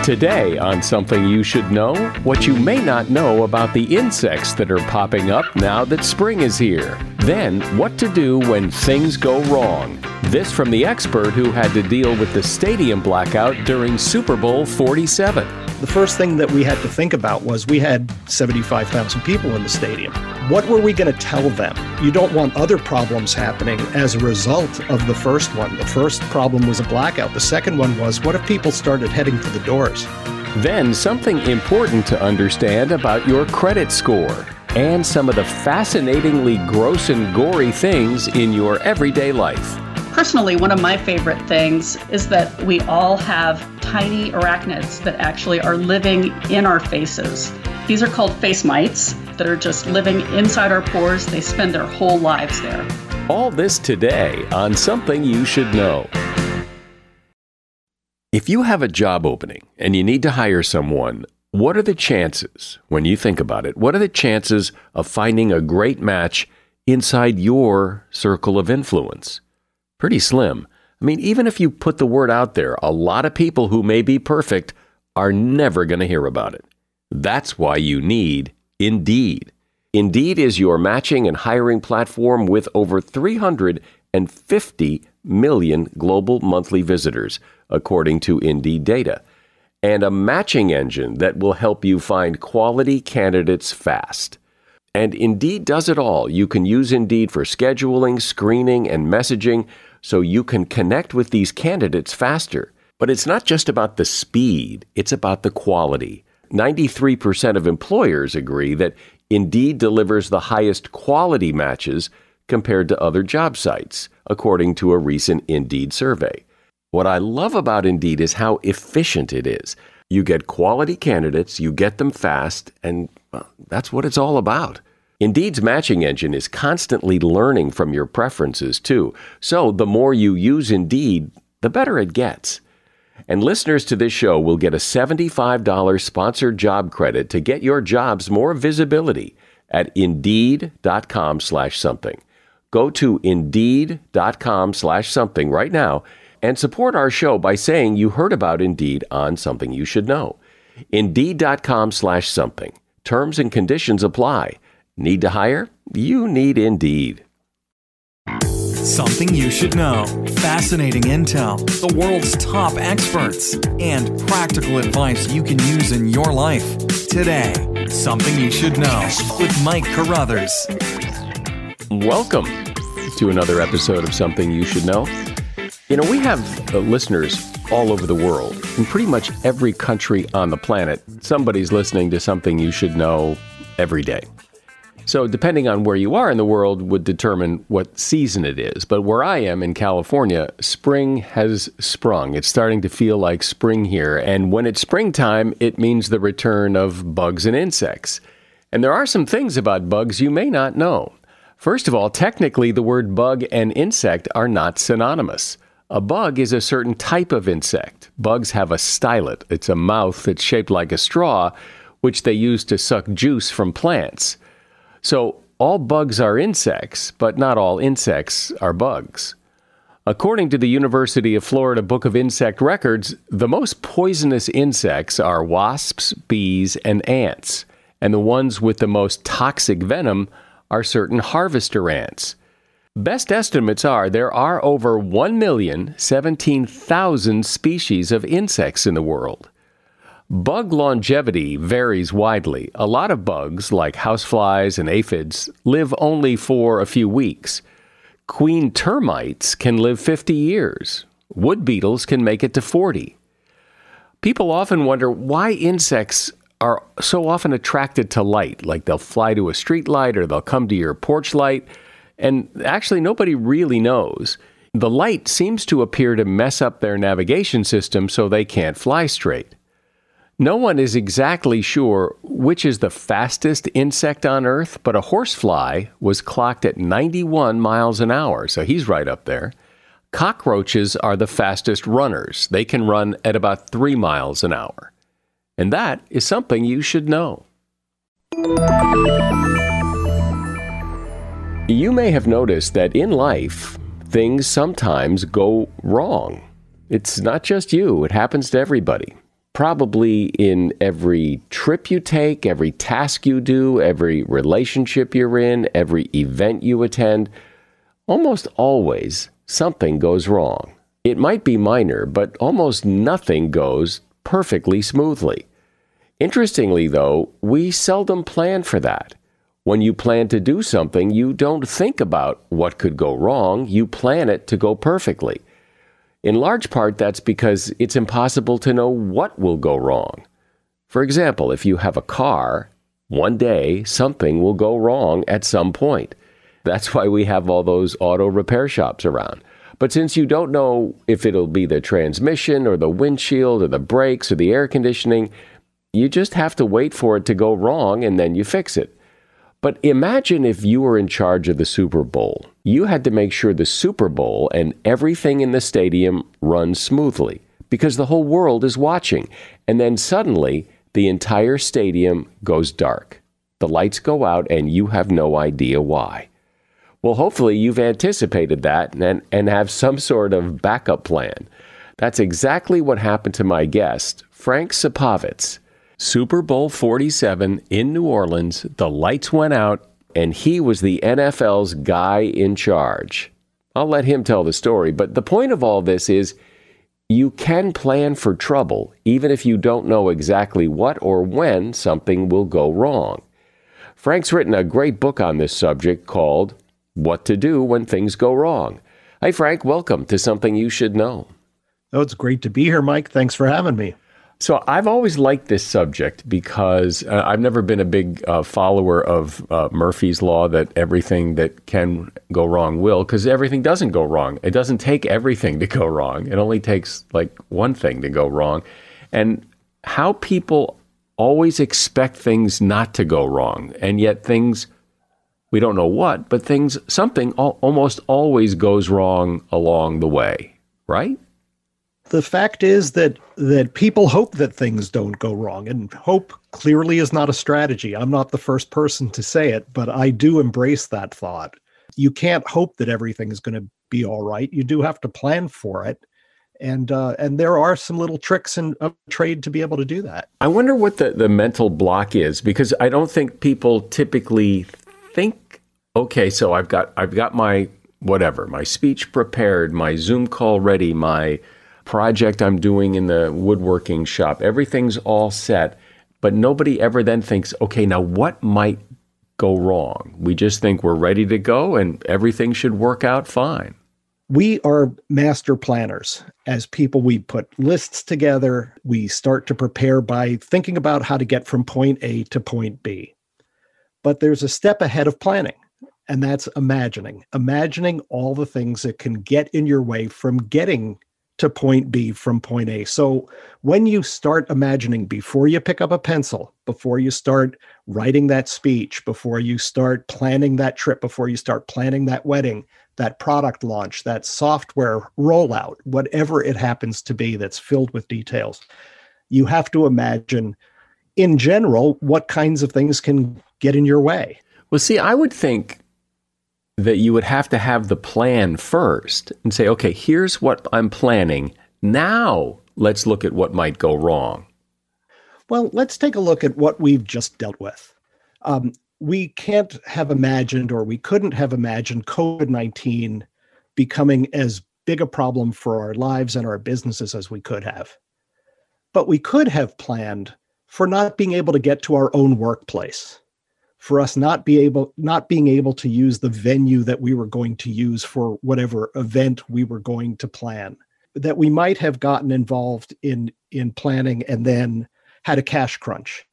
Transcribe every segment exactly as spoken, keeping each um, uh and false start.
Today on Something You Should Know, what you may not know about the insects that are popping up now that spring is here. Then, what to do when things go wrong. This from the expert who had to deal with the stadium blackout during Super Bowl forty-seven. The first thing that we had to think about was we had seventy-five thousand people in the stadium. What were we going to tell them? You don't want other problems happening as a result of the first one. The first problem was a blackout. The second one was, what if people started heading for the doors? Then something important to understand about your credit score and some of the fascinatingly gross and gory things in your everyday life. Personally, one of my favorite things is that we all have tiny arachnids that actually are living in our faces. These are called face mites that are just living inside our pores. They spend their whole lives there. All this today on Something You Should Know. If you have a job opening and you need to hire someone, what are the chances, when you think about it, what are the chances of finding a great match inside your circle of influence? Pretty slim. I mean, even if you put the word out there, a lot of people who may be perfect are never going to hear about it. That's why you need Indeed. Indeed is your matching and hiring platform with over three hundred fifty million global monthly visitors, according to Indeed data, and a matching engine that will help you find quality candidates fast. And Indeed does it all. You can use Indeed for scheduling, screening, and messaging so you can connect with these candidates faster. But it's not just about the speed, it's about the quality. ninety-three percent of employers agree that Indeed delivers the highest quality matches compared to other job sites, according to a recent Indeed survey. What I love about Indeed is how efficient it is. You get quality candidates, you get them fast, and well, that's what it's all about. Indeed's matching engine is constantly learning from your preferences, too. So the more you use Indeed, the better it gets. And listeners to this show will get a seventy-five dollars sponsored job credit to get your jobs more visibility at Indeed.com slash something. Go to Indeed.com slash something right now and support our show by saying you heard about Indeed on Something You Should Know. Indeed.com slash something. Terms and conditions apply. Need to hire? You need Indeed. Something you should know. Fascinating intel, the world's top experts, and practical advice you can use in your life. Today, Something You Should Know with Mike Carruthers. Welcome to another episode of Something You Should Know. You know, we have uh, listeners all over the world. In pretty much every country on the planet, somebody's listening to Something You Should Know every day. So depending on where you are in the world would determine what season it is. But where I am in California, spring has sprung. It's starting to feel like spring here. And when it's springtime, it means the return of bugs and insects. And there are some things about bugs you may not know. First of all, technically, the word bug and insect are not synonymous. A bug is a certain type of insect. Bugs have a stylet. It's a mouth that's shaped like a straw, which they use to suck juice from plants. So all bugs are insects, but not all insects are bugs. According to the University of Florida Book of Insect Records, the most poisonous insects are wasps, bees, and ants. And the ones with the most toxic venom are certain harvester ants. Best estimates are there are over one million seventeen thousand species of insects in the world. Bug longevity varies widely. A lot of bugs, like houseflies and aphids, live only for a few weeks. Queen termites can live fifty years. Wood beetles can make it to forty. People often wonder why insects are so often attracted to light, like they'll fly to a street light or they'll come to your porch light. And actually, nobody really knows. The light seems to appear to mess up their navigation system so they can't fly straight. No one is exactly sure which is the fastest insect on Earth, but a horsefly was clocked at ninety-one miles an hour, so he's right up there. Cockroaches are the fastest runners. They can run at about three miles an hour. And that is something you should know. You may have noticed that in life, things sometimes go wrong. It's not just you. It happens to everybody. probably in every trip you take, every task you do, every relationship you're in, every event you attend, almost always something goes wrong. It might be minor, but almost nothing goes perfectly smoothly. Interestingly, though, we seldom plan for that. When you plan to do something, you don't think about what could go wrong. You plan it to go perfectly. In large part, that's because it's impossible to know what will go wrong. For example, if you have a car, one day something will go wrong at some point. That's why we have all those auto repair shops around. But since you don't know if it'll be the transmission or the windshield or the brakes or the air conditioning, you just have to wait for it to go wrong and then you fix it. But imagine if you were in charge of the Super Bowl. You had to make sure the Super Bowl and everything in the stadium runs smoothly because the whole world is watching. And then suddenly, the entire stadium goes dark. The lights go out and you have no idea why. Well, hopefully you've anticipated that and, and have some sort of backup plan. That's exactly what happened to my guest, Frank Supovitz. Super Bowl forty-seven in New Orleans, the lights went out, and he was the N F L's guy in charge. I'll let him tell the story, but the point of all this is you can plan for trouble, even if you don't know exactly what or when something will go wrong. Frank's written a great book on this subject called What to Do When Things Go Wrong. Hi, Frank. Welcome to Something You Should Know. Oh, it's great to be here, Mike. Thanks for having me. So I've always liked this subject because uh, I've never been a big uh, follower of uh, Murphy's Law that everything that can go wrong will, because everything doesn't go wrong. It doesn't take everything to go wrong. It only takes like one thing to go wrong. And how people always expect things not to go wrong, and yet things, we don't know what, but things, something al- almost always goes wrong along the way, right? The fact is that that people hope that things don't go wrong, and hope clearly is not a strategy. I'm not the first person to say it, but I do embrace that thought. You can't hope that everything is going to be all right. You do have to plan for it. And uh, and there are some little tricks in uh, trade to be able to do that. I wonder what the, the mental block is, because I don't think people typically think, okay, so I've got I've got my whatever, my speech prepared, my Zoom call ready, my project I'm doing in the woodworking shop. Everything's all set, but nobody ever then thinks, okay, now what might go wrong? We just think we're ready to go and everything should work out fine. We are master planners. As people, we put lists together. We start to prepare by thinking about how to get from point A to point B. But there's a step ahead of planning, and that's imagining. Imagining all the things that can get in your way from getting to point B from point A. So when you start imagining, before you pick up a pencil, before you start writing that speech, before you start planning that trip, before you start planning that wedding, that product launch, that software rollout, whatever it happens to be that's filled with details, you have to imagine, in general, what kinds of things can get in your way. Well, see, I would think that you would have to have the plan first and say, okay, here's what I'm planning. Now let's look at what might go wrong. Well, let's take a look at what we've just dealt with. Um, we can't have imagined, or we couldn't have imagined, COVID nineteen becoming as big a problem for our lives and our businesses as we could have. But we could have planned for not being able to get to our own workplace, for us not be able, not being able to use the venue that we were going to use for whatever event we were going to plan, that we might have gotten involved in, in planning and then had a cash crunch.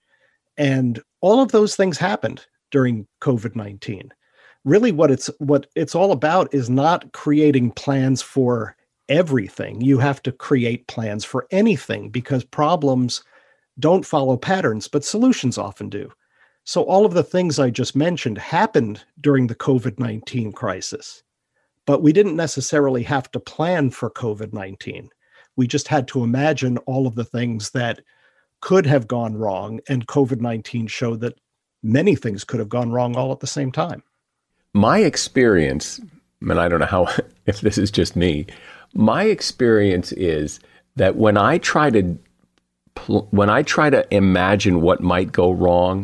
And all of those things happened during COVID nineteen. Really what it's, what it's all about is not creating plans for everything. You have to create plans for anything, because problems don't follow patterns, but solutions often do. So all of the things I just mentioned happened during the COVID nineteen crisis, but we didn't necessarily have to plan for COVID nineteen. We just had to imagine all of the things that could have gone wrong, and COVID nineteen showed that many things could have gone wrong all at the same time. My experience, and I don't know how, if this is just me, my experience is that when I try to pl- when I try to imagine what might go wrong,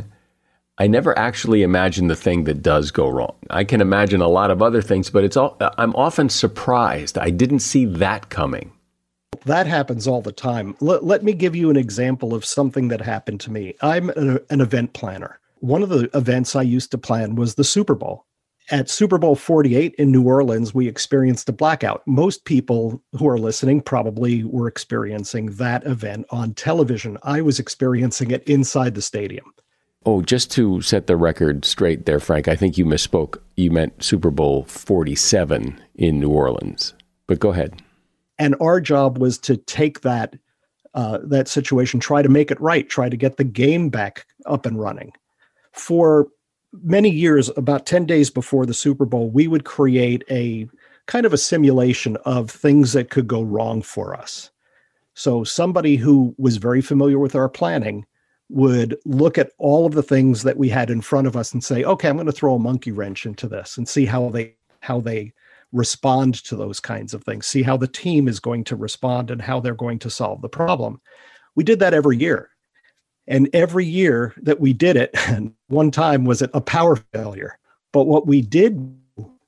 I never actually imagine the thing that does go wrong. I can imagine a lot of other things, but it's all, I'm often surprised. I didn't see that coming. That happens all the time. Let, let me give you an example of something that happened to me. I'm an, an event planner. One of the events I used to plan was the Super Bowl. At Super Bowl forty-eight in New Orleans, we experienced a blackout. Most people who are listening probably were experiencing that event on television. I was experiencing it inside the stadium. Oh, just to set the record straight there, Frank, I think you misspoke. You meant Super Bowl forty-seven in New Orleans. But go ahead. And our job was to take that uh, that situation, try to make it right, try to get the game back up and running. For many years, about ten days before the Super Bowl, we would create a kind of a simulation of things that could go wrong for us. So somebody who was very familiar with our planning would look at all of the things that we had in front of us and say, okay, I'm going to throw a monkey wrench into this and see how they how they respond to those kinds of things, see how the team is going to respond and how they're going to solve the problem. We did that every year. And every year that we did it, and one time was it a power failure. But what we did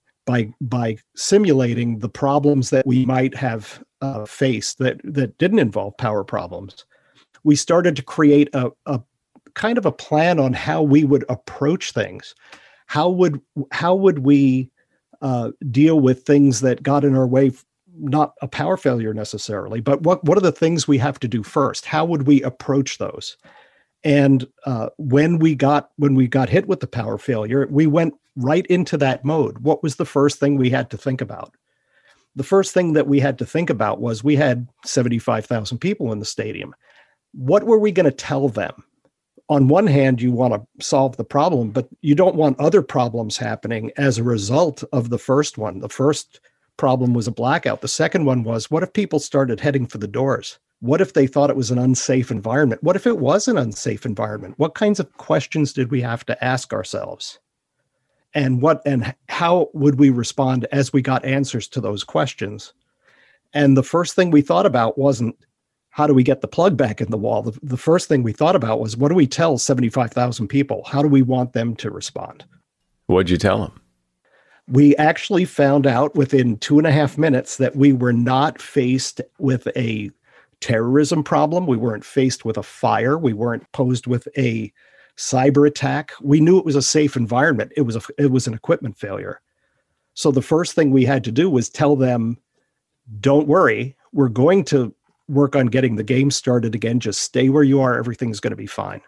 by by simulating the problems that we might have uh, faced that that didn't involve power problems, we started to create a, a kind of a plan on how we would approach things. How would how would we uh, deal with things that got in our way? Not a power failure necessarily, but what what are the things we have to do first? How would we approach those? And uh, when we got when we got hit with the power failure, we went right into that mode. What was the first thing we had to think about? The first thing that we had to think about was we had seventy-five thousand people in the stadium. What were we going to tell them? On one hand, you want to solve the problem, but you don't want other problems happening as a result of the first one. The first problem was a blackout. The second one was, what if people started heading for the doors? What if they thought it was an unsafe environment? What if it was an unsafe environment? What kinds of questions did we have to ask ourselves? And what and how would we respond as we got answers to those questions? And the first thing we thought about wasn't how do we get the plug back in the wall? The, the first thing we thought about was, what do we tell seventy-five thousand people? How do we want them to respond? What'd you tell them? We actually found out within two and a half minutes that we were not faced with a terrorism problem. We weren't faced with a fire. We weren't posed with a cyber attack. We knew it was a safe environment. It was a, it was an equipment failure. So the first thing we had to do was tell them, don't worry, we're going to work on getting the game started again. Just stay where you are. Everything's going to be fine.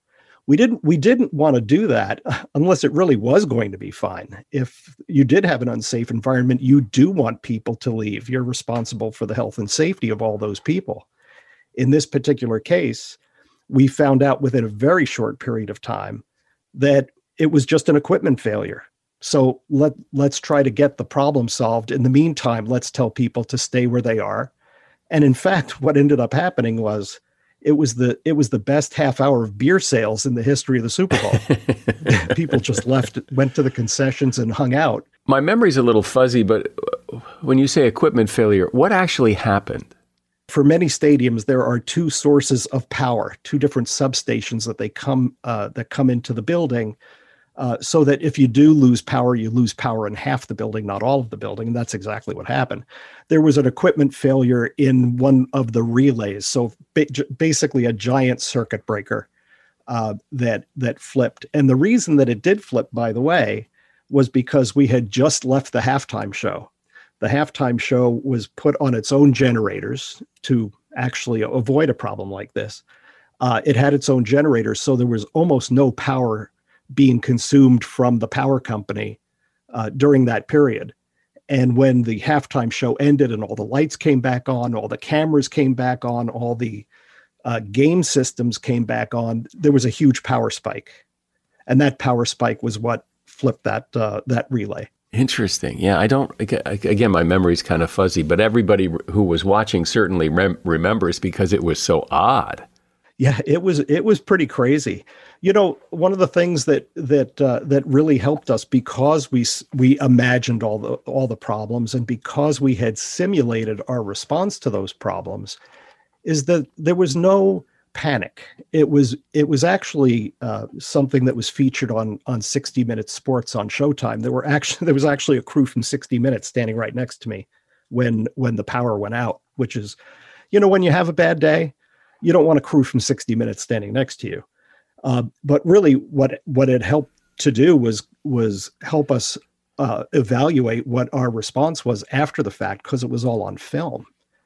We didn't, we didn't want to do that unless it really was going to be fine. If you did have an unsafe environment, you do want people to leave. You're responsible for the health and safety of all those people. In this particular case, we found out within a very short period of time that it was just an equipment failure. So let, let's try to get the problem solved. In the meantime, let's tell people to stay where they are. And in fact, what ended up happening was it was the it was the best half hour of beer sales in the history of the Super Bowl. People just left, went to the concessions and hung out. My memory's a little fuzzy, but when you say equipment failure, what actually happened? For many stadiums, there are two sources of power, two different substations that they come uh, that come into the building, uh, so that if you do lose power, you lose power in half the building, not all of the building. And that's exactly what happened. There was an equipment failure in one of the relays, so ba- basically a giant circuit breaker uh, that that flipped. And the reason that it did flip, by the way, was because we had just left the halftime show. The halftime show was put on its own generators to actually avoid a problem like this. Uh, it had its own generators, so there was almost no power being consumed from the power company uh, during that period. And when the halftime show ended and all the lights came back on, all the cameras came back on, all the uh, game systems came back on, there was a huge power spike. And that power spike was what flipped that uh, that relay. Interesting. Yeah, I don't, again, my memory's kind of fuzzy, but everybody who was watching certainly rem- remembers because it was so odd. Yeah, it was it was pretty crazy. You know, one of the things that that uh, that really helped us, because we we imagined all the all the problems and because we had simulated our response to those problems, is that there was no panic. It was it was actually uh, something that was featured on on sixty minutes Sports on Showtime. There were actually there was actually a crew from sixty minutes standing right next to me when when the power went out. Which is, you know, when you have a bad day, you don't want a crew from sixty minutes standing next to you. Uh, but really, what what it helped to do was was help us uh, evaluate what our response was after the fact, because it was all on film.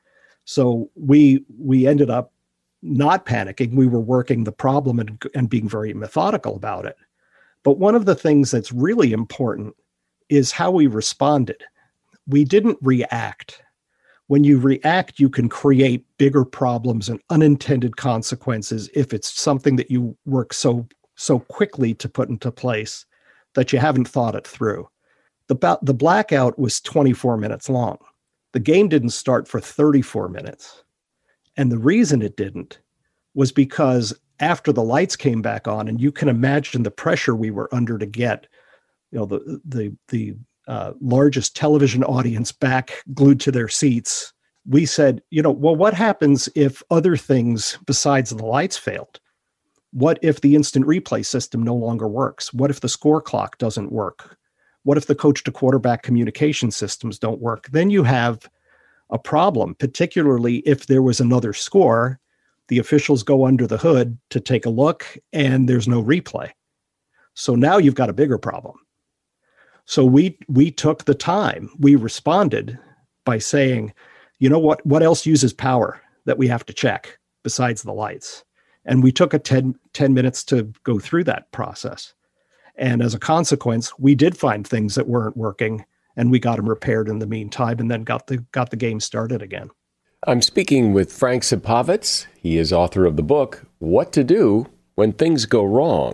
So we we ended up not panicking. We were working the problem and, and being very methodical about it. But one of the things that's really important is how we responded. We didn't react. When you react, you can create bigger problems and unintended consequences if it's something that you work so so quickly to put into place that you haven't thought it through. The, the blackout was twenty-four minutes long. The game didn't start for thirty-four minutes. And the reason it didn't was because after the lights came back on, and you can imagine the pressure we were under to get, you know, the the the uh, largest television audience back glued to their seats, we said, you know, well, what happens if other things besides the lights failed? What if the instant replay system no longer works? What if the score clock doesn't work? What if the coach to quarterback communication systems don't work? Then you have a problem, particularly if there was another score. The officials go under the hood to take a look and there's no replay. So now you've got a bigger problem. So we we took the time. We responded by saying, you know what, what else uses power that we have to check besides the lights? And we took a ten, ten minutes to go through that process. And as a consequence, we did find things that weren't working, and we got them repaired in the meantime, and then got the got the game started again. I'm speaking with Frank Supovitz. He is author of the book, What to Do When Things Go Wrong.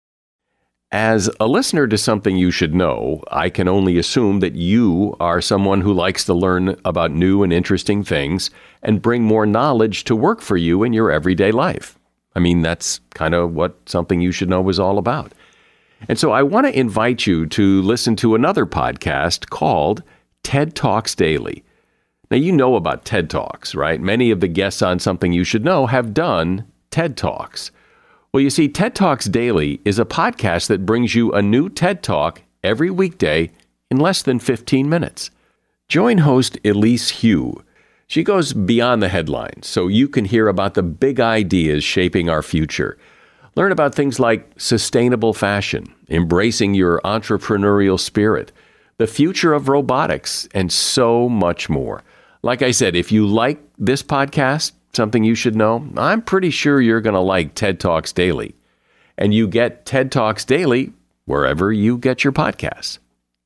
As a listener to Something You Should Know, I can only assume that you are someone who likes to learn about new and interesting things and bring more knowledge to work for you in your everyday life. I mean, that's kind of what Something You Should Know is all about. And so I want to invite you to listen to another podcast called TED Talks Daily. Now, you know about TED Talks, right? Many of the guests on Something You Should Know have done TED Talks. Well, you see, TED Talks Daily is a podcast that brings you a new TED Talk every weekday in less than fifteen minutes. Join host Elise Hu. She goes beyond the headlines, so you can hear about the big ideas shaping our future. Learn about things like sustainable fashion, embracing your entrepreneurial spirit, the future of robotics, and so much more. Like I said, if you like this podcast, Something You Should Know, I'm pretty sure you're going to like TED Talks Daily. And you get TED Talks Daily wherever you get your podcasts.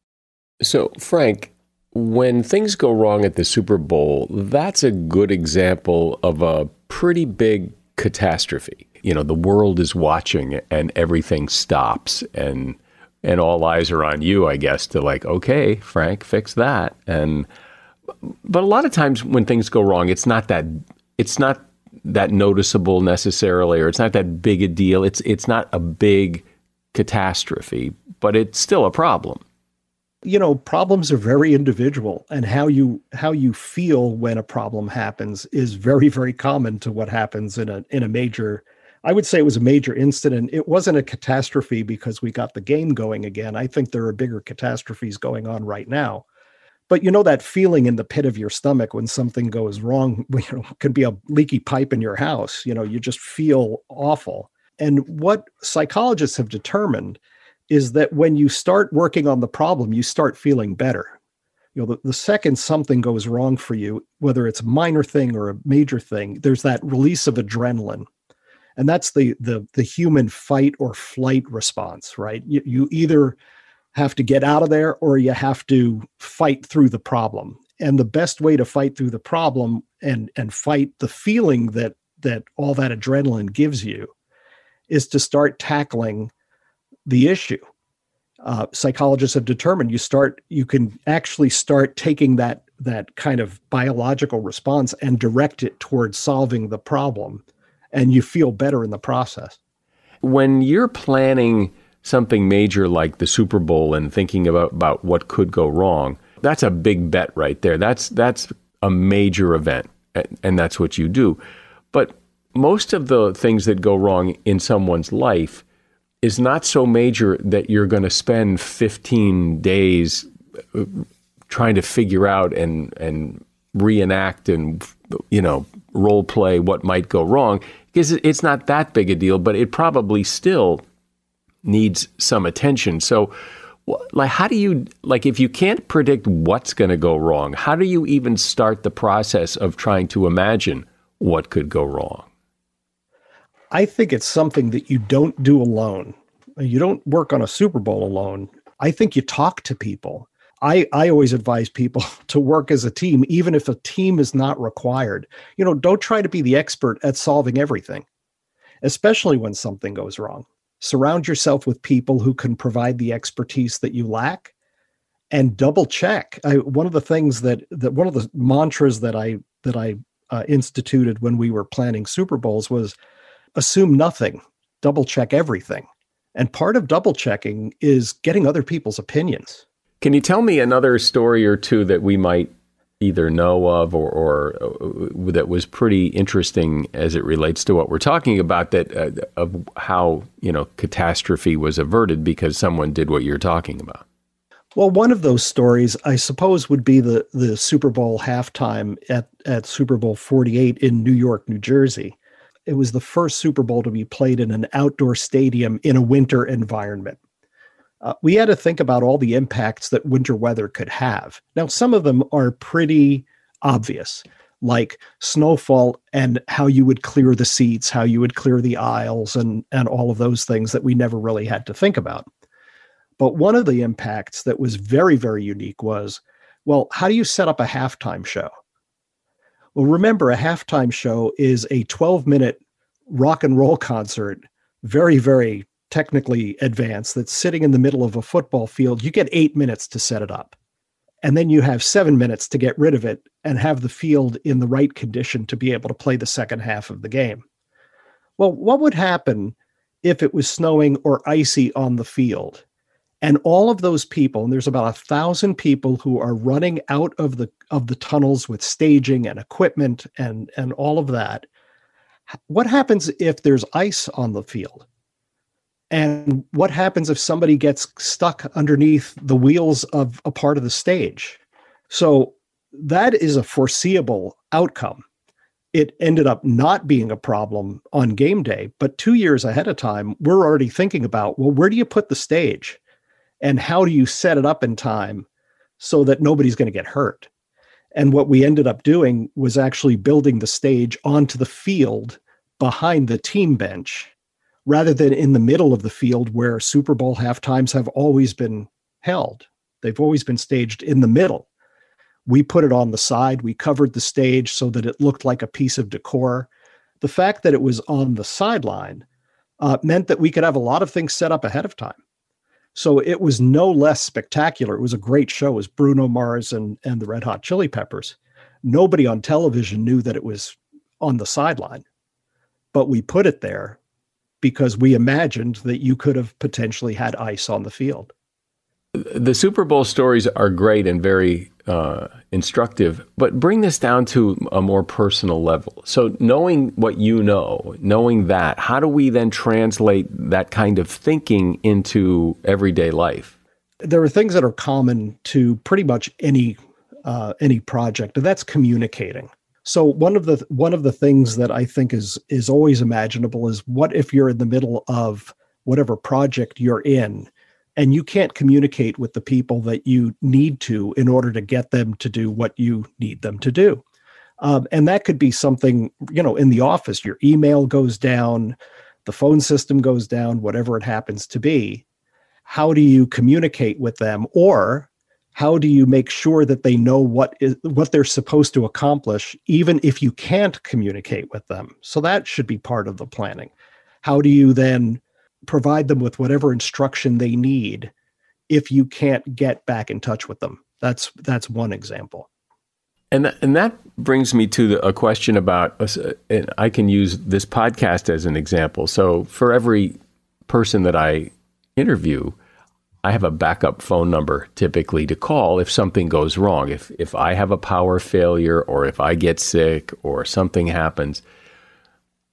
So, Frank, when things go wrong at the Super Bowl, that's a good example of a pretty big catastrophe. You know, the world is watching and everything stops and and all eyes are on you, I guess, to like, okay, Frank, fix that. And but a lot of times when things go wrong, it's not that it's not that noticeable necessarily, or it's not that big a deal. It's it's not a big catastrophe, but it's still a problem. You know, problems are very individual, and how you how you feel when a problem happens is very, very common to what happens in a in a major. I would say it was a major incident. It wasn't a catastrophe because we got the game going again. I think there are bigger catastrophes going on right now. But you know that feeling in the pit of your stomach when something goes wrong, you know, it could be a leaky pipe in your house. You know, you just feel awful. And what psychologists have determined is that when you start working on the problem, you start feeling better. You know, the, the second something goes wrong for you, whether it's a minor thing or a major thing, there's that release of adrenaline. And that's the the the human fight or flight response, right? You, you either have to get out of there or you have to fight through the problem. And the best way to fight through the problem and and fight the feeling that that all that adrenaline gives you is to start tackling the issue. Uh, psychologists have determined you start you can actually start taking that that kind of biological response and direct it towards solving the problem. And you feel better in the process. When you're planning something major like the Super Bowl and thinking about, about what could go wrong, that's a big bet right there. That's that's a major event, and that's what you do. But most of the things that go wrong in someone's life is not so major that you're going to spend fifteen days trying to figure out and and reenact and, you know, role play what might go wrong, because it's not that big a deal, but it probably still needs some attention. So, like, how do you, like, if you can't predict what's going to go wrong, how do you even start the process of trying to imagine what could go wrong? I think it's something that you don't do alone. You don't work on a Super Bowl alone. I think you talk to people. I, I always advise people to work as a team, even if a team is not required. You know, don't try to be the expert at solving everything, especially when something goes wrong. Surround yourself with people who can provide the expertise that you lack, and double check. I, one of the things that, that one of the mantras that I, that I uh, instituted when we were planning Super Bowls was assume nothing, double check everything. And part of double checking is getting other people's opinions. Can you tell me another story or two that we might either know of or, or uh, that was pretty interesting as it relates to what we're talking about, that uh, of how, you know, catastrophe was averted because someone did what you're talking about? Well, one of those stories, I suppose, would be the, the Super Bowl halftime at, at Super Bowl forty-eight in New York, New Jersey. It was the first Super Bowl to be played in an outdoor stadium in a winter environment. Uh, we had to think about all the impacts that winter weather could have. Now, some of them are pretty obvious, like snowfall and how you would clear the seats, how you would clear the aisles, and, and all of those things that we never really had to think about. But one of the impacts that was very, very unique was, well, how do you set up a halftime show? Well, remember, a halftime show is a twelve-minute rock and roll concert, very, very technically advanced, that's sitting in the middle of a football field. You get eight minutes to set it up. And then you have seven minutes to get rid of it and have the field in the right condition to be able to play the second half of the game. Well, what would happen if it was snowing or icy on the field? And all of those people, and there's about a thousand people who are running out of the of the tunnels with staging and equipment and, and all of that. What happens if there's ice on the field? And what happens if somebody gets stuck underneath the wheels of a part of the stage? So that is a foreseeable outcome. It ended up not being a problem on game day, but two years ahead of time, we're already thinking about, well, where do you put the stage? And how do you set it up in time so that nobody's going to get hurt? And what we ended up doing was actually building the stage onto the field behind the team bench, rather than in the middle of the field where Super Bowl halftimes have always been held. They've always been staged in the middle. We put it on the side. We covered the stage so that it looked like a piece of decor. The fact that it was on the sideline uh, meant that we could have a lot of things set up ahead of time. So it was no less spectacular. It was a great show. It was Bruno Mars and, and the Red Hot Chili Peppers. Nobody on television knew that it was on the sideline, but we put it there because we imagined that you could have potentially had ice on the field. The Super Bowl stories are great and very uh, instructive, but bring this down to a more personal level. So knowing what you know, knowing that, how do we then translate that kind of thinking into everyday life? There are things that are common to pretty much any uh, any project, and that's communicating. So one of the one of the things that I think is is always imaginable is, what if you're in the middle of whatever project you're in, and you can't communicate with the people that you need to in order to get them to do what you need them to do. Um, and that could be something, you know, in the office, your email goes down, the phone system goes down, whatever it happens to be. How do you communicate with them? Or how do you make sure that they know what is what they're supposed to accomplish, even if you can't communicate with them? So that should be part of the planning. How do you then provide them with whatever instruction they need if you can't get back in touch with them? That's that's one example. And th- and that brings me to the, a question about, uh, and I can use this podcast as an example. So for every person that I interview, I have a backup phone number typically to call if something goes wrong. If if I have a power failure, or if I get sick or something happens.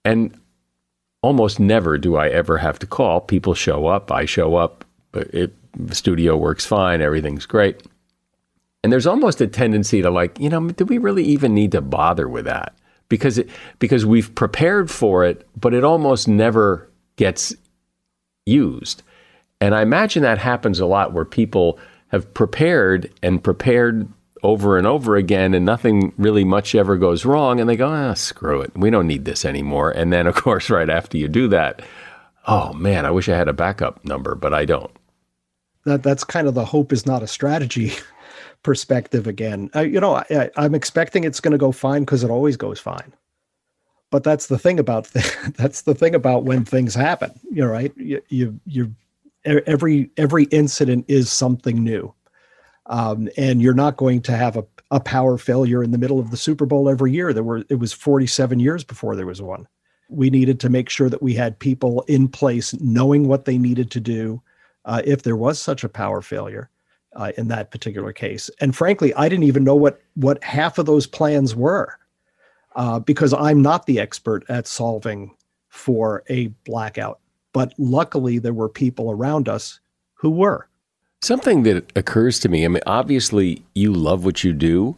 And almost never do I ever have to call. People show up, I show up, it, the studio works fine, everything's great. And there's almost a tendency to like, you know, do we really even need to bother with that? Because it, because we've prepared for it, but it almost never gets used. And I imagine that happens a lot where people have prepared and prepared over and over again, and nothing really much ever goes wrong, and they go, ah, screw it, we don't need this anymore. And then, of course, right after you do that, oh man, I wish I had a backup number, but I don't. That that's kind of the hope is not a strategy perspective again. I, you know, I, I'm expecting it's going to go fine because it always goes fine. But that's the thing about th- that's the thing about when things happen. You're right. You you you every every incident is something new, um, and you're not going to have a, a power failure in the middle of the Super Bowl every year. There were it was forty-seven years before there was one. We needed to make sure that we had people in place knowing what they needed to do uh, if there was such a power failure uh, in that particular case. And frankly, I didn't even know what what half of those plans were. Uh, because I'm not the expert at solving for a blackout. But luckily, there were people around us who were. Something that occurs to me, I mean, obviously, you love what you do,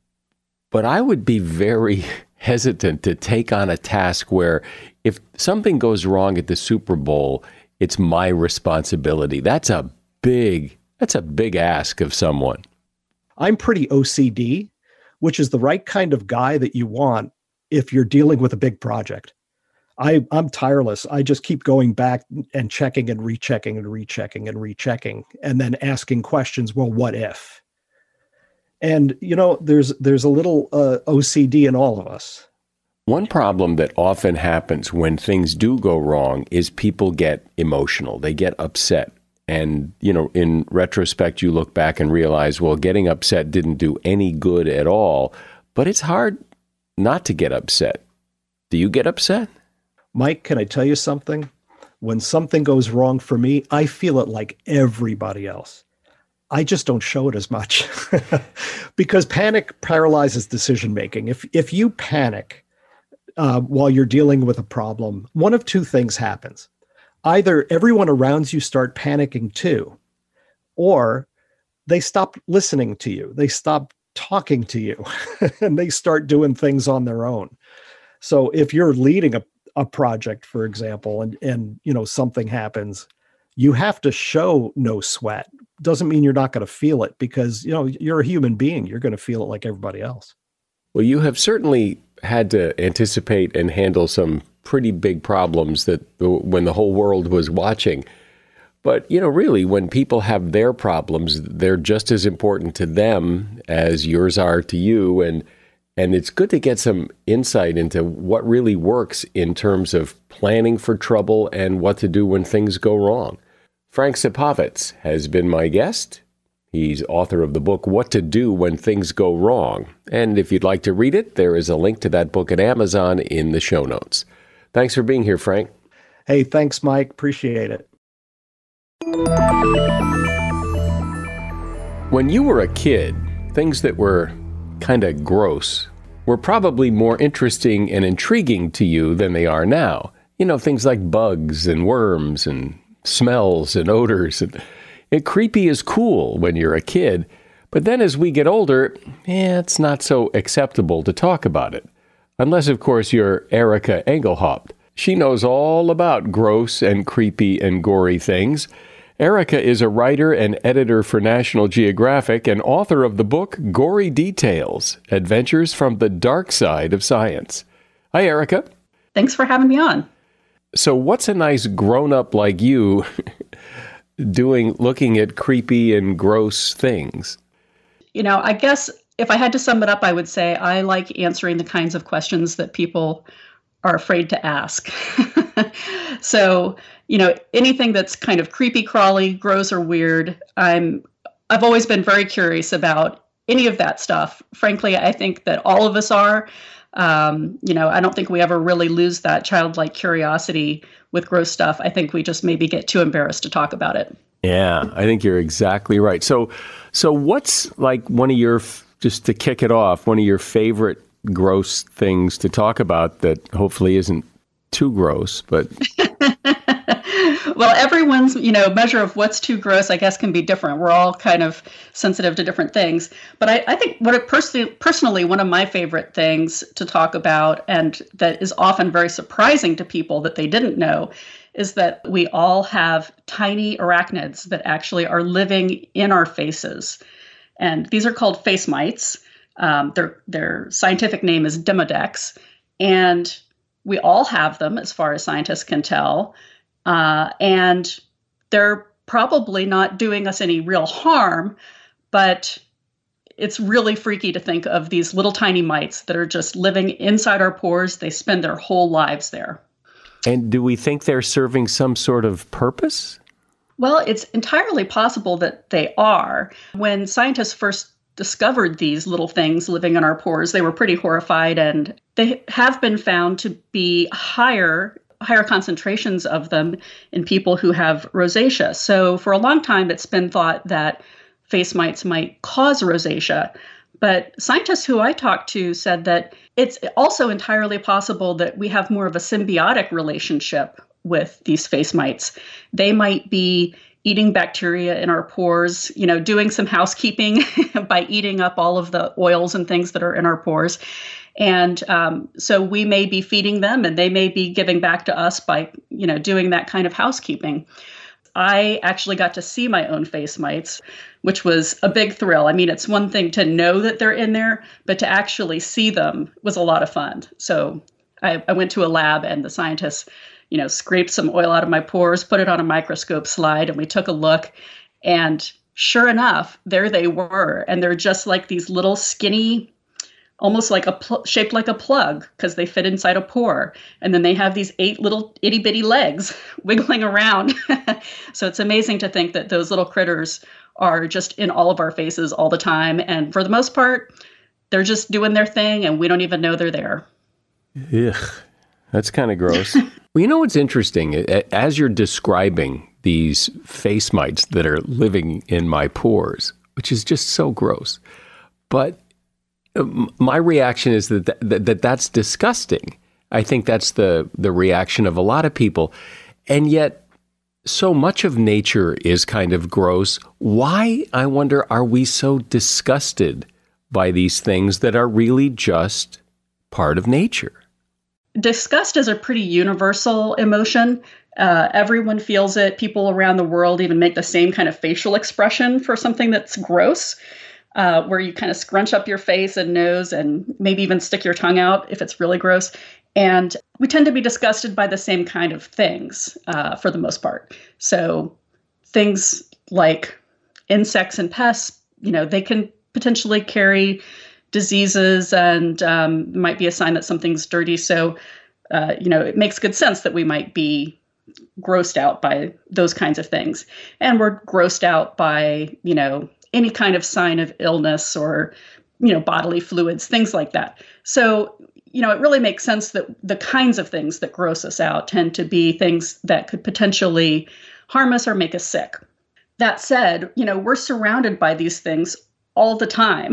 but I would be very hesitant to take on a task where if something goes wrong at the Super Bowl, it's my responsibility. That's a big, that's a big ask of someone. I'm pretty O C D, which is the right kind of guy that you want if you're dealing with a big project. I, I'm tireless. I just keep going back and checking and rechecking and rechecking and rechecking, and then asking questions. Well, what if? And, you know, there's there's a little uh, O C D in all of us. One problem that often happens when things do go wrong is people get emotional. They get upset. And, you know, in retrospect, you look back and realize, well, getting upset didn't do any good at all. But it's hard not to get upset. Do you get upset? Mike, can I tell you something? When something goes wrong for me, I feel it like everybody else. I just don't show it as much because panic paralyzes decision making. If if you panic uh, while you're dealing with a problem, one of two things happens. Either everyone around you start panicking too, or they stop listening to you. They stop talking to you and they start doing things on their own. So if you're leading a, a project, for example, and, and, you know, something happens, you have to show no sweat. Doesn't mean you're not going to feel it because, you know, you're a human being. You're going to feel it like everybody else. Well, you have certainly had to anticipate and handle some pretty big problems that when the whole world was watching. But, you know, really, when people have their problems, they're just as important to them as yours are to you. And and it's good to get some insight into what really works in terms of planning for trouble and what to do when things go wrong. Frank Supovitz has been my guest. He's author of the book, What to Do When Things Go Wrong. And if you'd like to read it, there is a link to that book at Amazon in the show notes. Thanks for being here, Frank. Hey, thanks, Mike. Appreciate it. When you were a kid, things that were kind of gross were probably more interesting and intriguing to you than they are now. You know, things like bugs and worms and smells and odors. And, and creepy is cool when you're a kid, but then as we get older, eh, it's not so acceptable to talk about it. Unless, of course, you're Erica Engelhaupt. She knows all about gross and creepy and gory things. Erica is a writer and editor for National Geographic and author of the book Gory Details, Adventures from the Dark Side of Science. Hi, Erica. Thanks for having me on. So what's a nice grown-up like you doing, looking at creepy and gross things? You know, I guess if I had to sum it up, I would say I like answering the kinds of questions that people are afraid to ask. So, you know, anything that's kind of creepy, crawly, gross, or weird, I'm, I've always been very curious about any of that stuff. Frankly, I think that all of us are. Um, you know, I don't think we ever really lose that childlike curiosity with gross stuff. I think we just maybe get too embarrassed to talk about it. Yeah, I think you're exactly right. So, so what's like one of your, just to kick it off, one of your favorite gross things to talk about that hopefully isn't too gross, but well, everyone's, you know, measure of what's too gross, I guess, can be different. We're all kind of sensitive to different things. But I, I think what it personally, personally, one of my favorite things to talk about, and that is often very surprising to people that they didn't know, is that we all have tiny arachnids that actually are living in our faces. And these are called face mites. Um, their, their scientific name is Demodex. And we all have them, as far as scientists can tell. Uh, and they're probably not doing us any real harm, but it's really freaky to think of these little tiny mites that are just living inside our pores. They spend their whole lives there. And do we think they're serving some sort of purpose? Well, it's entirely possible that they are. When scientists first discovered these little things living in our pores, they were pretty horrified, and they have been found to be higher higher concentrations of them in people who have rosacea. So for a long time, it's been thought that face mites might cause rosacea. But scientists who I talked to said that it's also entirely possible that we have more of a symbiotic relationship with these face mites. They might be eating bacteria in our pores, you know, doing some housekeeping by eating up all of the oils and things that are in our pores. And um, so we may be feeding them, and they may be giving back to us by, you know, doing that kind of housekeeping. I actually got to see my own face mites, which was a big thrill. I mean, it's one thing to know that they're in there, but to actually see them was a lot of fun. So I, I went to a lab, and the scientists, you know, scraped some oil out of my pores, put it on a microscope slide, and we took a look. And sure enough, there they were. And they're just like these little skinny, almost like a pl- shaped like a plug, because they fit inside a pore. And then they have these eight little itty bitty legs wiggling around. So it's amazing to think that those little critters are just in all of our faces all the time. And for the most part, they're just doing their thing, and we don't even know they're there. Ugh, that's kind of gross. Well, you know what's interesting? As you're describing these face mites that are living in my pores, which is just so gross, but my reaction is that, that, that that's disgusting. I think that's the, the reaction of a lot of people. And yet, so much of nature is kind of gross. Why, I wonder, are we so disgusted by these things that are really just part of nature? Disgust is a pretty universal emotion. Uh, everyone feels it. People around the world even make the same kind of facial expression for something that's gross. Uh, where you kind of scrunch up your face and nose and maybe even stick your tongue out if it's really gross. And we tend to be disgusted by the same kind of things uh, for the most part. So things like insects and pests, you know, they can potentially carry diseases, and um, might be a sign that something's dirty. So, uh, you know, it makes good sense that we might be grossed out by those kinds of things. And we're grossed out by, you know, any kind of sign of illness or, you know, bodily fluids, things like that. So, you know, it really makes sense that the kinds of things that gross us out tend to be things that could potentially harm us or make us sick. That said, you know, we're surrounded by these things all the time.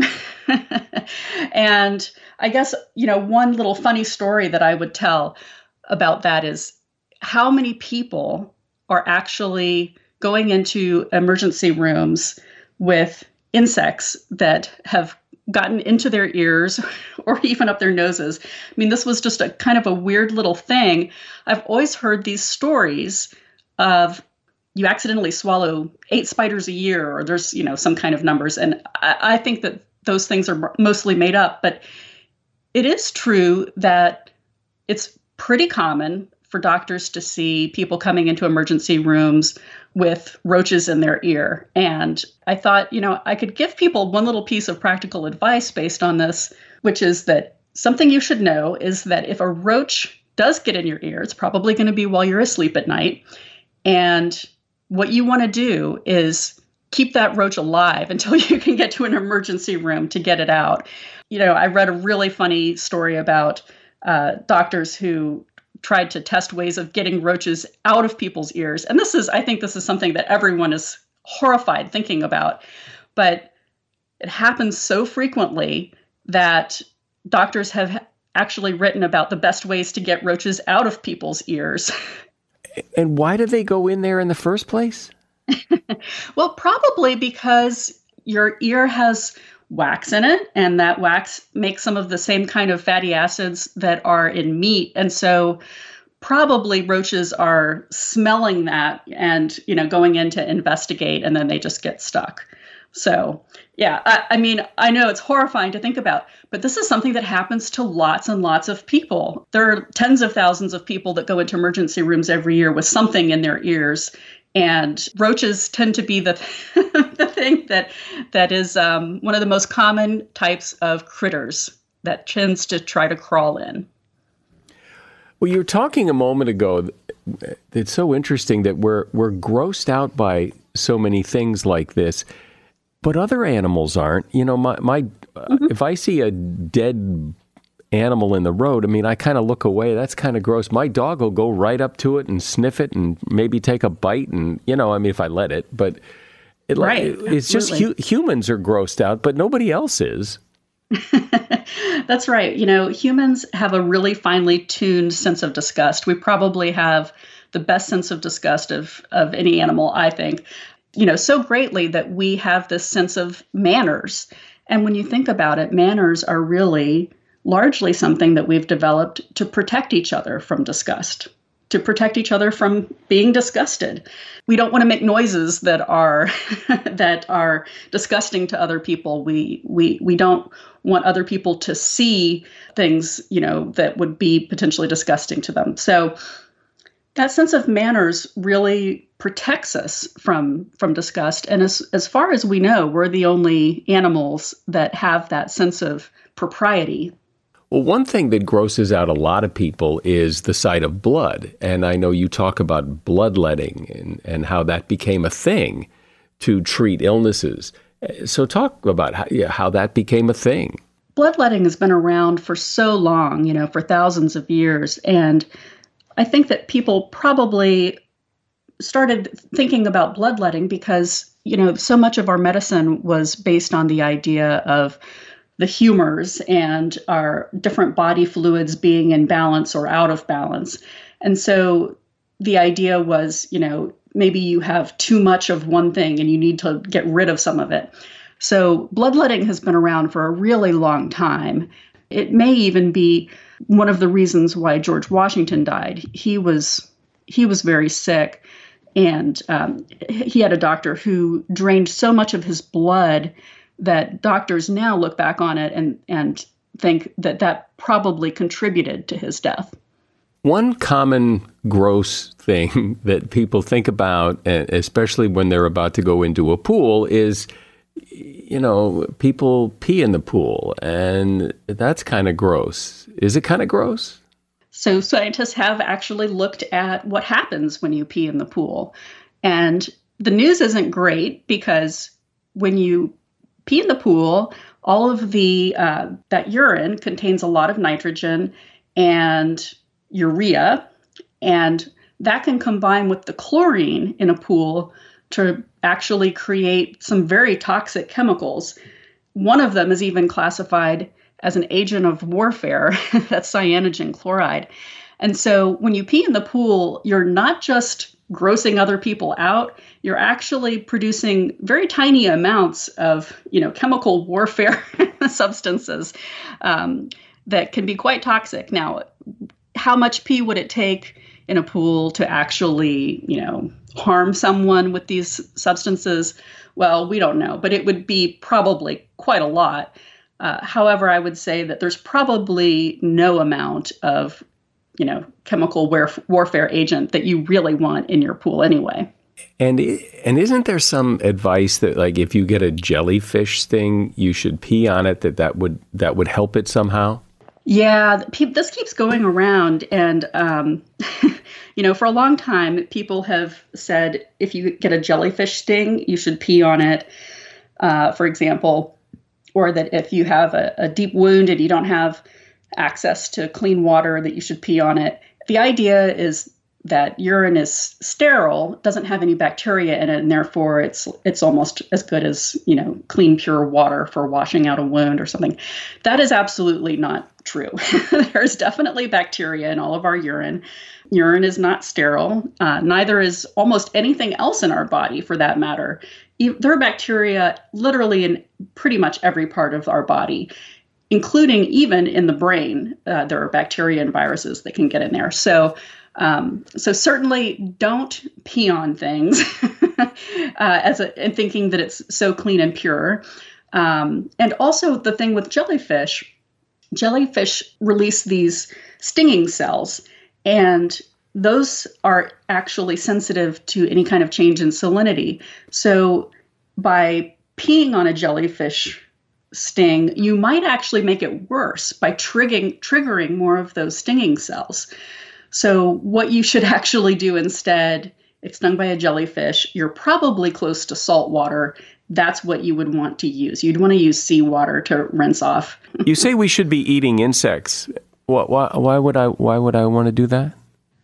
And I guess, you know, one little funny story that I would tell about that is how many people are actually going into emergency rooms with insects that have gotten into their ears or even up their noses. I mean, this was just a kind of a weird little thing. I've always heard these stories of you accidentally swallow eight spiders a year, or there's, you know, some kind of numbers. And I, I think that those things are mostly made up, but it is true that it's pretty common for doctors to see people coming into emergency rooms with roaches in their ear. And I thought, you know, I could give people one little piece of practical advice based on this, which is that something you should know is that if a roach does get in your ear, it's probably going to be while you're asleep at night. And what you want to do is keep that roach alive until you can get to an emergency room to get it out. You know, I read a really funny story about uh, doctors who tried to test ways of getting roaches out of people's ears. And this is, I think this is something that everyone is horrified thinking about, but it happens so frequently that doctors have actually written about the best ways to get roaches out of people's ears. And why do they go in there in the first place? Well, probably because your ear has wax in it, and that wax makes some of the same kind of fatty acids that are in meat. And so probably roaches are smelling that and, you know, going in to investigate, and then they just get stuck. So, yeah, I, I mean, I know it's horrifying to think about, but this is something that happens to lots and lots of people. There are tens of thousands of people that go into emergency rooms every year with something in their ears. And roaches tend to be the the thing that that is um, one of the most common types of critters that tends to try to crawl in. Well, you were talking a moment ago. It's so interesting that we're we're grossed out by so many things like this, but other animals aren't. You know, my my mm-hmm. if I see a dead animal in the road, I mean, I kind of look away. That's kind of gross. My dog will go right up to it and sniff it and maybe take a bite. And, you know, I mean, if I let it, but it, right, it, it's just hu- humans are grossed out, but nobody else is. That's right. You know, humans have a really finely tuned sense of disgust. We probably have the best sense of disgust of, of any animal, I think, you know, so greatly that we have this sense of manners. And when you think about it, manners are really largely something that we've developed to protect each other from disgust, to protect each other from being disgusted. We don't want to make noises that are that are disgusting to other people. We we we don't want other people to see things, you know, that would be potentially disgusting to them. So that sense of manners really protects us from from disgust. And as as far as we know, we're the only animals that have that sense of propriety. Well, one thing that grosses out a lot of people is the sight of blood. And I know you talk about bloodletting and, and how that became a thing to treat illnesses. So talk about how, yeah, how that became a thing. Bloodletting has been around for so long, you know, for thousands of years. And I think that people probably started thinking about bloodletting because, you know, so much of our medicine was based on the idea of the humors and our different body fluids being in balance or out of balance. And so the idea was, you know, maybe you have too much of one thing and you need to get rid of some of it. So bloodletting has been around for a really long time. It may even be one of the reasons why George Washington died. He was he was very sick, and um, he had a doctor who drained so much of his blood that doctors now look back on it and, and think that that probably contributed to his death. One common gross thing that people think about, especially when they're about to go into a pool, is, you know, people pee in the pool, and that's kind of gross. Is it kind of gross? So scientists have actually looked at what happens when you pee in the pool. And the news isn't great because when you pee in the pool, all of the, uh, that urine contains a lot of nitrogen and urea, and that can combine with the chlorine in a pool to actually create some very toxic chemicals. One of them is even classified as an agent of warfare, that's cyanogen chloride. And so when you pee in the pool, you're not just grossing other people out, you're actually producing very tiny amounts of, you know, chemical warfare substances um, that can be quite toxic. Now, how much pee would it take in a pool to actually, you know, harm someone with these substances? Well, we don't know, but it would be probably quite a lot. Uh, however, I would say that there's probably no amount of, you know, chemical warf- warfare agent that you really want in your pool anyway. And and isn't there some advice that, like, if you get a jellyfish sting, you should pee on it, that that would that would help it somehow? Yeah, this keeps going around. And, um, you know, for a long time, people have said if you get a jellyfish sting, you should pee on it, uh, for example, or that if you have a, a deep wound and you don't have access to clean water, that you should pee on it. The idea is that urine is sterile, doesn't have any bacteria in it, and therefore it's it's almost as good as, you know, clean, pure water for washing out a wound or something. That is absolutely not true. There's definitely bacteria in all of our urine. Urine is not sterile. Uh, neither is almost anything else in our body, for that matter. There are bacteria literally in pretty much every part of our body, including even in the brain. Uh, there are bacteria and viruses that can get in there. So, um, so certainly don't pee on things uh, as a, and thinking that it's so clean and pure. Um, and also the thing with jellyfish, jellyfish release these stinging cells, and those are actually sensitive to any kind of change in salinity. So by peeing on a jellyfish sting, you might actually make it worse by triggering triggering more of those stinging cells. So what you should actually do instead, if stung by a jellyfish, you're probably close to salt water. That's what you would want to use. You'd want to use seawater to rinse off. You say we should be eating insects. Why, why, why would I? Why would I want to do that?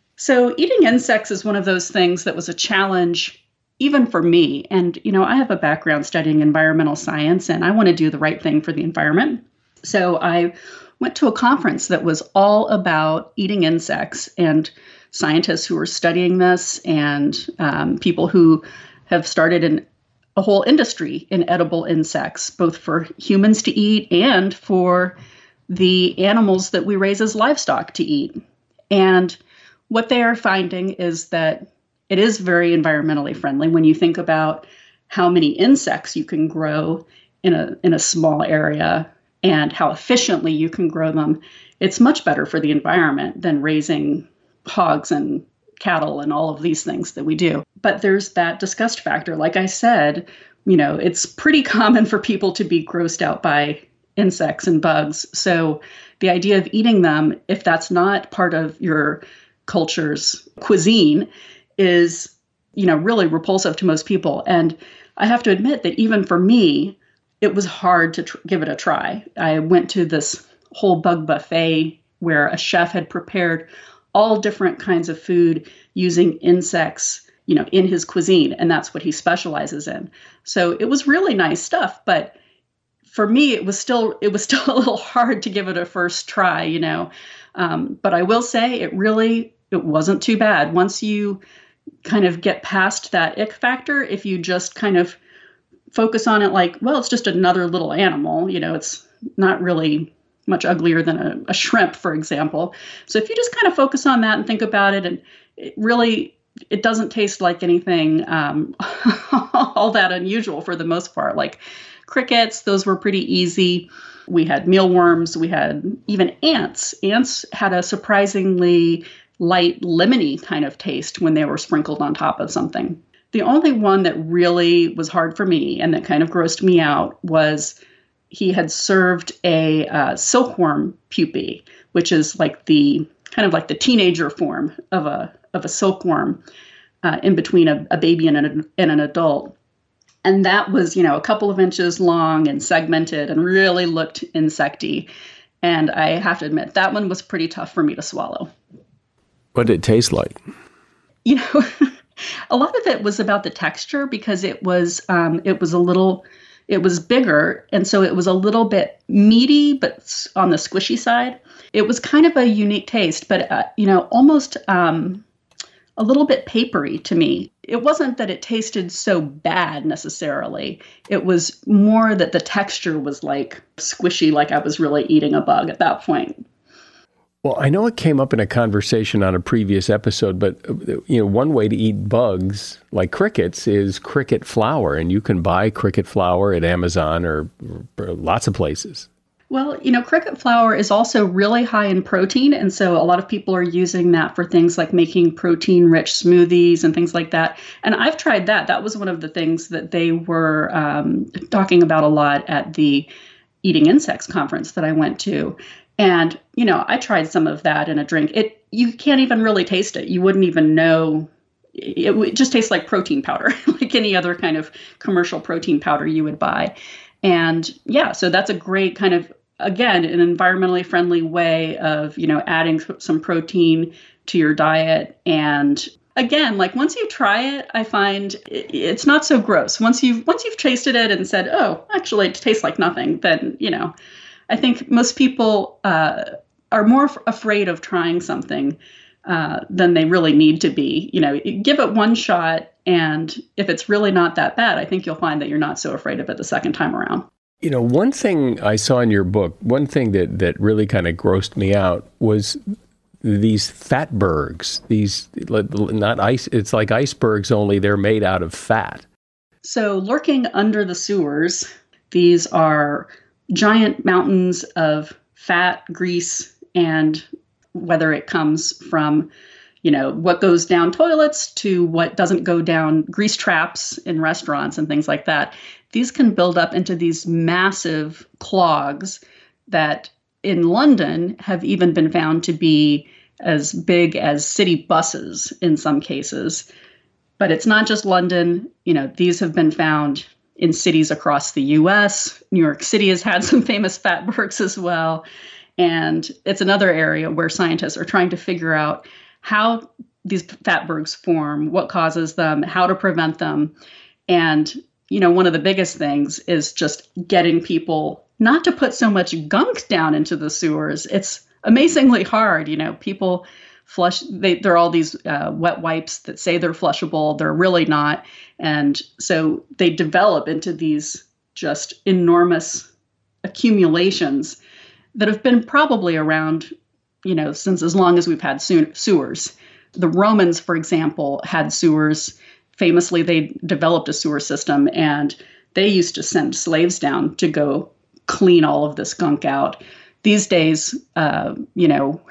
So eating insects is one of those things that was a challenge even for me. And, you know, I have a background studying environmental science, and I want to do the right thing for the environment. So I went to a conference that was all about eating insects, and scientists who were studying this, and um, people who have started an, a whole industry in edible insects, both for humans to eat and for the animals that we raise as livestock to eat. And what they are finding is that it is very environmentally friendly when you think about how many insects you can grow in a in a small area and how efficiently you can grow them. It's much better for the environment than raising hogs and cattle and all of these things that we do. But there's that disgust factor. Like I said, you know, it's pretty common for people to be grossed out by insects and bugs. So the idea of eating them, if that's not part of your culture's cuisine, is, you know, really repulsive to most people. And I have to admit that even for me, it was hard to tr- give it a try. I went to this whole bug buffet where a chef had prepared all different kinds of food using insects, you know, in his cuisine, and that's what he specializes in. So it was really nice stuff, but for me, it was still it was still a little hard to give it a first try, you know. Um, but I will say it really it wasn't too bad once you kind of get past that ick factor. If you just kind of focus on it like, well, it's just another little animal, you know, it's not really much uglier than a, a shrimp, for example. So if you just kind of focus on that and think about it, and it really, it doesn't taste like anything um, all that unusual for the most part. Like crickets, those were pretty easy. We had mealworms. We had even ants. Ants had a surprisingly light, lemony kind of taste when they were sprinkled on top of something. The only one that really was hard for me and that kind of grossed me out was he had served a uh, silkworm pupae, which is like the kind of like the teenager form of a of a silkworm uh, in between a, a baby and an, and an adult. And that was, you know, a couple of inches long and segmented and really looked insecty. And I have to admit, that one was pretty tough for me to swallow. What did it taste like? You know, a lot of it was about the texture because it was um, it was a little, it was bigger. And so it was a little bit meaty, but on the squishy side. It was kind of a unique taste, but, uh, you know, almost um, a little bit papery to me. It wasn't that it tasted so bad necessarily. It was more that the texture was like squishy, like I was really eating a bug at that point. Well, I know it came up in a conversation on a previous episode, but you know, one way to eat bugs like crickets is cricket flour, and you can buy cricket flour at Amazon or, or lots of places. Well, you know, cricket flour is also really high in protein, and so a lot of people are using that for things like making protein-rich smoothies and things like that. And I've tried that. That was one of the things that they were um, talking about a lot at the Eating Insects conference that I went to. And, you know, I tried some of that in a drink. It you can't even really taste it. You wouldn't even know. It, it just tastes like protein powder, like any other kind of commercial protein powder you would buy. And yeah, so that's a great kind of, again, an environmentally friendly way of, you know, adding some protein to your diet. And again, like once you try it, I find it's not so gross. Once you've once you've tasted it and said, oh, actually it tastes like nothing, then, you know, I think most people uh, are more f- afraid of trying something uh, than they really need to be. You know, give it one shot, and if it's really not that bad, I think you'll find that you're not so afraid of it the second time around. You know, one thing I saw in your book, one thing that, that really kind of grossed me out was these fatbergs, these not ice, it's like icebergs, only they're made out of fat. So lurking under the sewers, these are giant mountains of fat, grease, and whether it comes from, you know, what goes down toilets to what doesn't go down grease traps in restaurants and things like that. These can build up into these massive clogs that in London have even been found to be as big as city buses in some cases. But it's not just London. You know, these have been found in cities across the U S. New York City has had some famous fatbergs as well. And it's another area where scientists are trying to figure out how these fatbergs form, what causes them, how to prevent them. And, you know, one of the biggest things is just getting people not to put so much gunk down into the sewers. It's amazingly hard. You know, people flush, they, there are all these uh, wet wipes that say they're flushable. They're really not. And so they develop into these just enormous accumulations that have been probably around, you know, since as long as we've had sewers. The Romans, for example, had sewers. Famously, they developed a sewer system, and they used to send slaves down to go clean all of this gunk out. These days, uh, you know,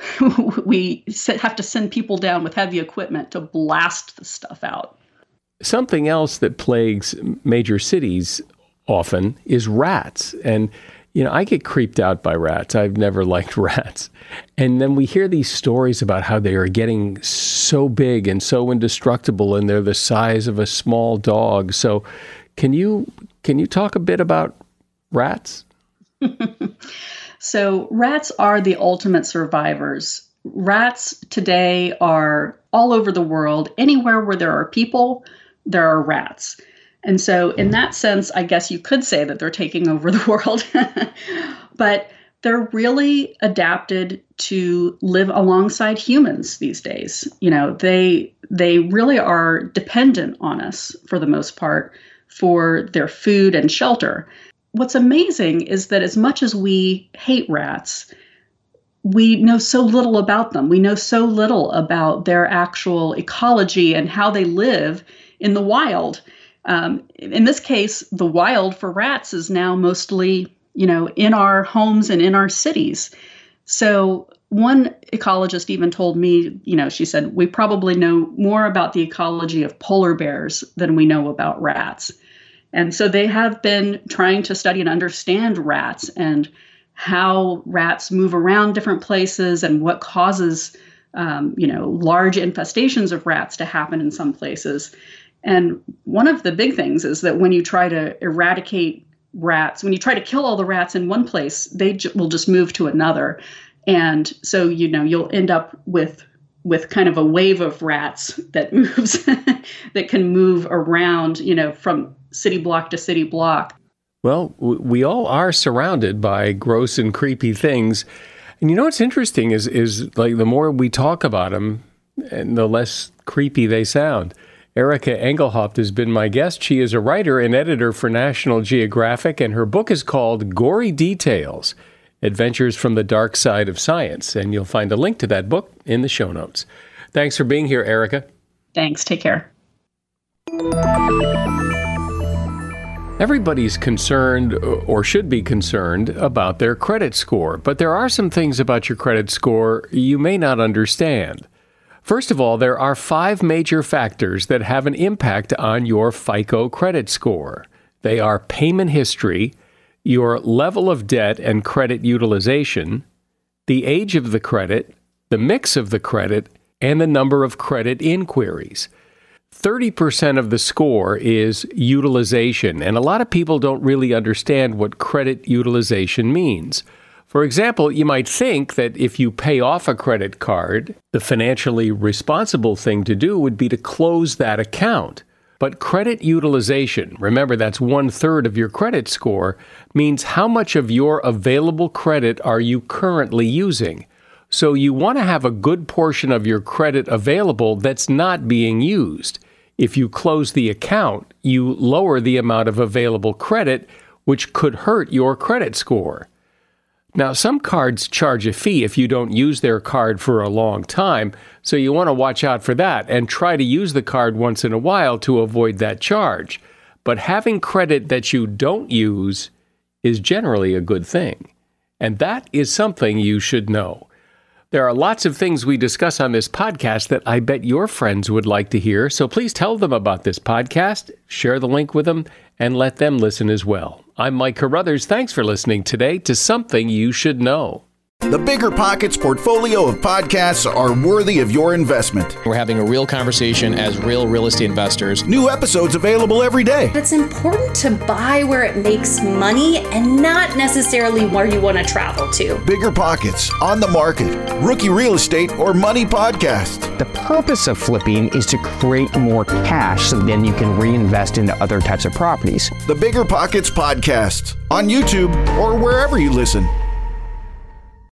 we have to send people down with heavy equipment to blast the stuff out. Something else that plagues major cities often is rats. And you know, I get creeped out by rats. I've never liked rats. And then we hear these stories about how they are getting so big and so indestructible, and they're the size of a small dog. So can you can you talk a bit about rats? So rats are the ultimate survivors. Rats today are all over the world. Anywhere where there are people, there are rats. And so in that sense, I guess you could say that they're taking over the world. But they're really adapted to live alongside humans these days. You know, they they really are dependent on us for the most part for their food and shelter. What's amazing is that as much as we hate rats, we know so little about them. We know so little about their actual ecology and how they live in the wild. Um, in this case, the wild for rats is now mostly, you know, in our homes and in our cities. So one ecologist even told me, you know, she said, we probably know more about the ecology of polar bears than we know about rats. And so they have been trying to study and understand rats and how rats move around different places and what causes, um, you know, large infestations of rats to happen in some places. And one of the big things is that when you try to eradicate rats, when you try to kill all the rats in one place, they j- will just move to another. And so, you know, you'll end up with with kind of a wave of rats that moves, that can move around, you know, from city block to city block. Well, we all are surrounded by gross and creepy things. And you know what's interesting is, is like the more we talk about them, and the less creepy they sound. Erika Engelhaupt has been my guest. She is a writer and editor for National Geographic, and her book is called Gory Details, Adventures from the Dark Side of Science. And you'll find a link to that book in the show notes. Thanks for being here, Erika. Thanks. Take care. Everybody's concerned, or should be concerned, about their credit score. But there are some things about your credit score you may not understand. First of all, there are five major factors that have an impact on your FICO credit score. They are payment history, your level of debt and credit utilization, the age of the credit, the mix of the credit, and the number of credit inquiries. thirty percent of the score is utilization, and a lot of people don't really understand what credit utilization means. For example, you might think that if you pay off a credit card, the financially responsible thing to do would be to close that account. But credit utilization, remember that's one third of your credit score, means how much of your available credit are you currently using. So you want to have a good portion of your credit available that's not being used. If you close the account, you lower the amount of available credit, which could hurt your credit score. Now, some cards charge a fee if you don't use their card for a long time, so you want to watch out for that and try to use the card once in a while to avoid that charge. But having credit that you don't use is generally a good thing, and that is something you should know. There are lots of things we discuss on this podcast that I bet your friends would like to hear, so please tell them about this podcast, share the link with them, and let them listen as well. I'm Mike Carruthers. Thanks for listening today to Something You Should Know. The Bigger Pockets portfolio of podcasts are worthy of your investment. We're having a real conversation as real real estate investors. New episodes available every day. It's important to buy where it makes money and not necessarily where you want to travel to. Bigger Pockets, On the Market, Rookie Real Estate, or Money Podcast. The purpose of flipping is to create more cash so then you can reinvest into other types of properties. The Bigger Pockets Podcast on YouTube or wherever you listen.